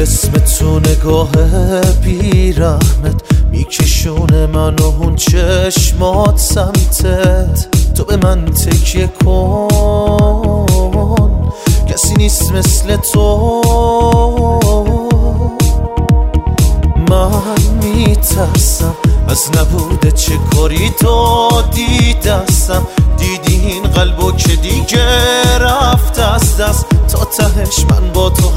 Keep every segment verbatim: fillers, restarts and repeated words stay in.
تلسم تو نگاه بیرحمت میکشونه من و اون چشمات سمتت. تو به من تکیه کن، کسی نیست مثل تو. من میترسم از نبوده چه کاری دادی دستم. دیدی این قلبو که دیگه رفت از دست، تا تهش من با تو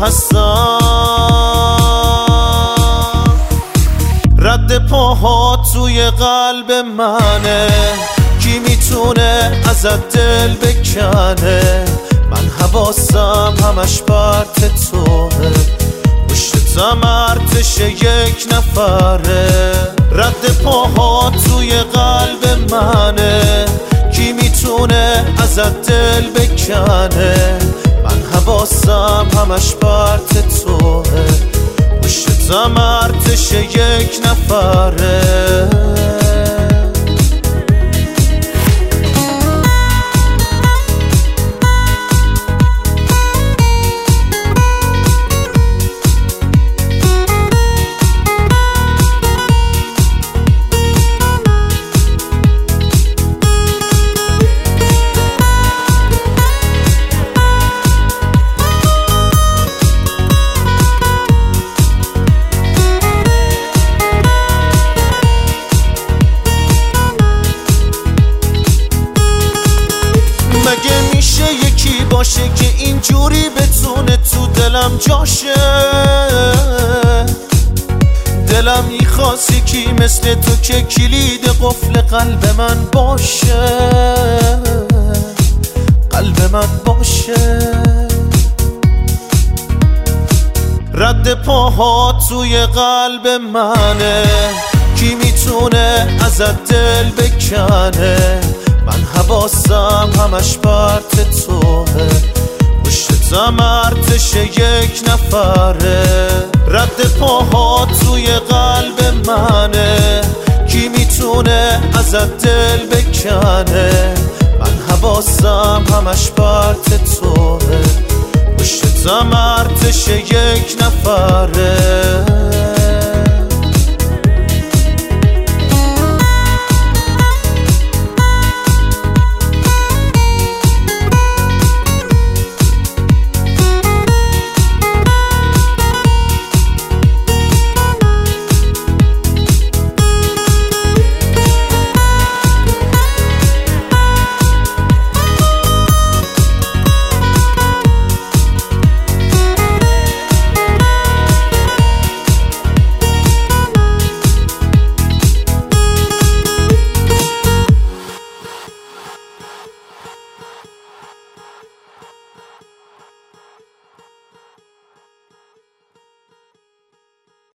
هستم. رد پاها توی قلب منه، کی میتونه ازت دل بکنه؟ من حواسم همش برت توه، پشتم ارتش یک نفره. رد پاها توی قلب منه، کی میتونه ازت دل بکنه؟ من حواسم همش برت توه، پشتم ارتش یک نفره. مگه میشه یکی باشه که اینجوری بتونه تو دلم جاشه؟ دلم میخواست یکی مثل تو که کلید قفل قلب من باشه، قلب من باشه. رد پاها توی قلب منه، کی میتونه ازت دل بکنه؟ من حواسم همش برت توه، پشتم ارتش یک نفره. رد پاها توی قلب منه، کی میتونه ازت دل بکنه؟ من حواسم همش برت توه، پشتم ارتش یک نفره.